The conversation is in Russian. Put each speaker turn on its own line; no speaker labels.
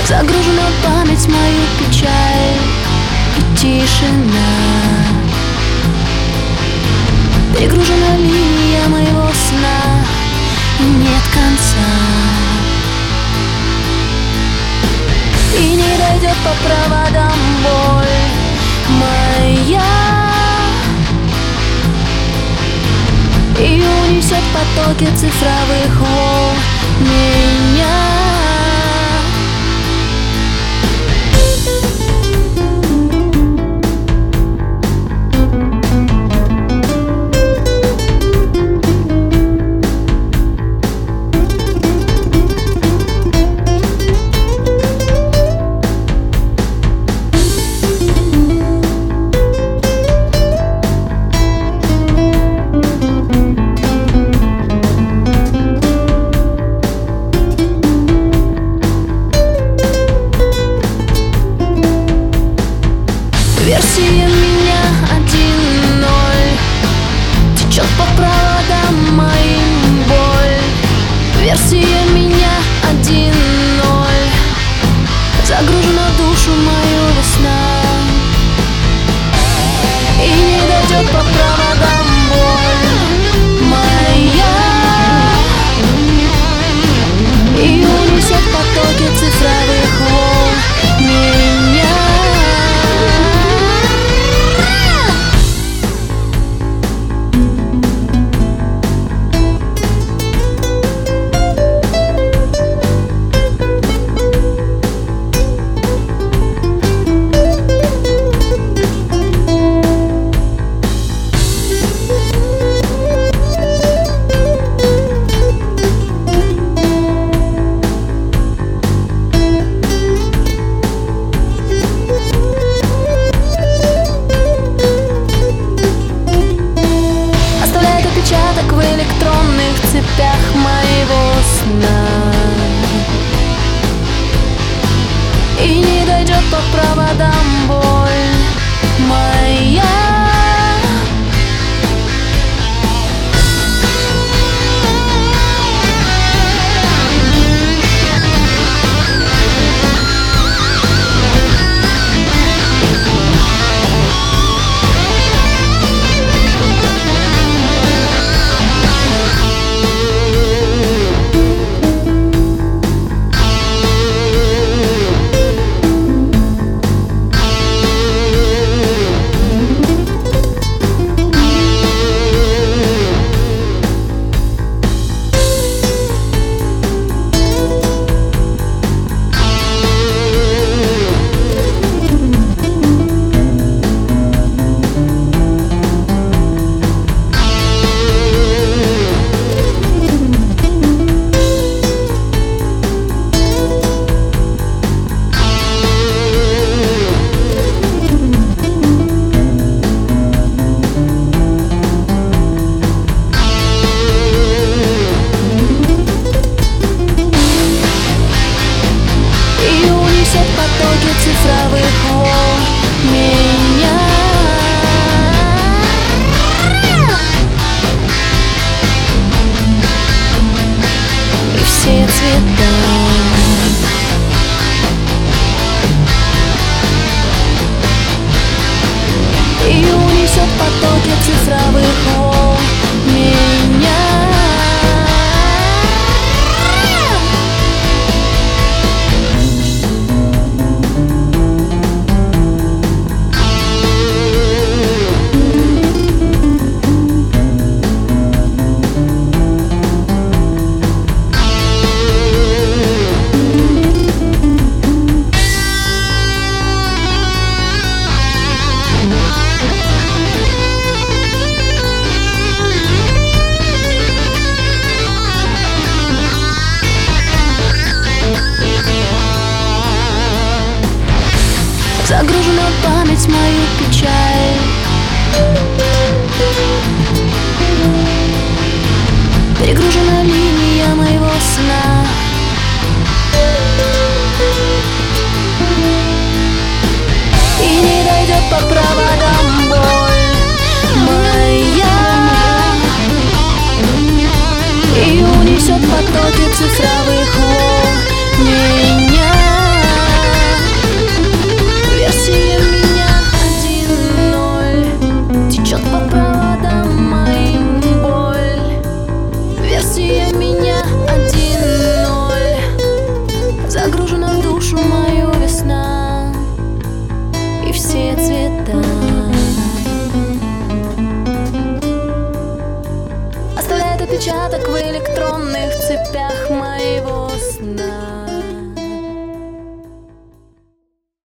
Загружена в память мою печаль и тишина. Перегружена линия моего сна, и нет конца. И не дойдет по проводам боль моя, и унесет потоки цифровых волн меня. Версия меня 1.0 течет по проводам моим боль. Версия меня 1.0 загружена в душу мою весна, и не дойдет по проводам боль моя, и унесет потоки цифровых волн меня. Отпечаток в электронных цепях моего сна, и не дойдет по проводам боль моя. Потоки цифровых волн меня. И все цвета, и унесет потоки цифровых волн меня. Загружена в память мою печаль, перегружена линия моего сна, и не дойдет по проводам боль моя, и унесет потоки цифровых